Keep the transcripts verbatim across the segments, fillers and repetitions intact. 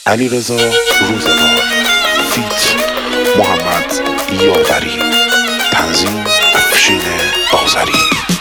علیرضا روزگار فیت محمد یاوری، تنظیم افشین آذری.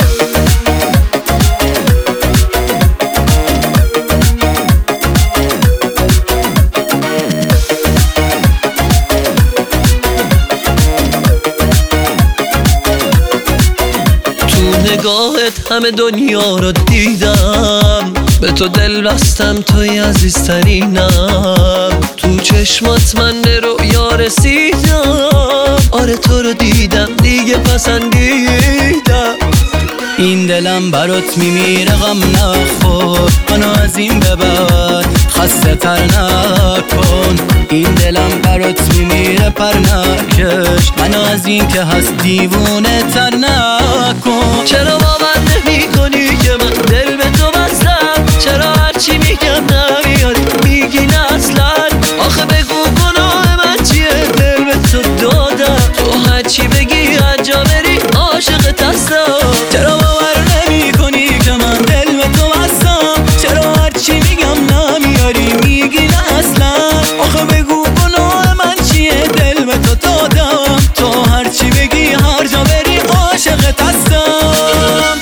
نگاهت همه دنیا رو دیدم، به تو دل بستم، توی عزیزترینم. تو چشمات من به رؤیا رسیدم، آره تو رو دیدم دیگه پسندیدم. این دلم برات میمیره غم نخور، منو از این به بعد خسته تر نکن. این دلم برات میمیره پر نکش، منو از این که هست دیوونه تر نکن. چرا باور نمی کنی که من دل به تو بستم؟ چرا هرچی میگم نمیاری میگی نه اصلا؟ آخه بگو گناه من چیه؟ دل به تو دادم، تو هرچی بگی هرجا بری عاشقت هستم. چرا باور نمی کنی که من دل به تو بستم؟ چرا هرچی میگم نمیاری میگی نه اصلا؟ آخه بگو گناه من چیه؟ دل به تو دادم، تو هرچی بگی هر جا بری عاشقت هستم.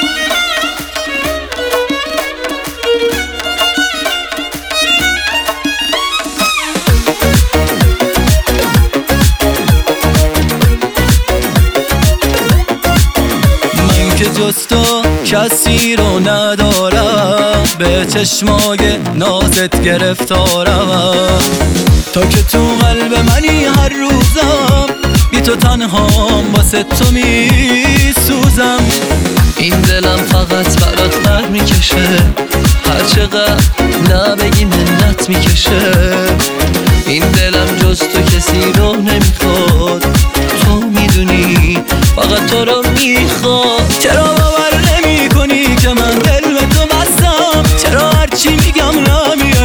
من که جز تو کسی رو ندارم، به چشمای نازت گرفتارم. تا که تو قلب منی هر روزم، بی تو تنهام واسه تو می سوزم. این دلم فقط برات پر میکشه، هر چقدر نبگی منت میکشه. این دلم جز تو کسی رو نمیخواد، تو میدونی فقط تو رو میخواد. چرا باور نمی کنی که من دل به تو بستم؟ چرا هرچی میگم نمی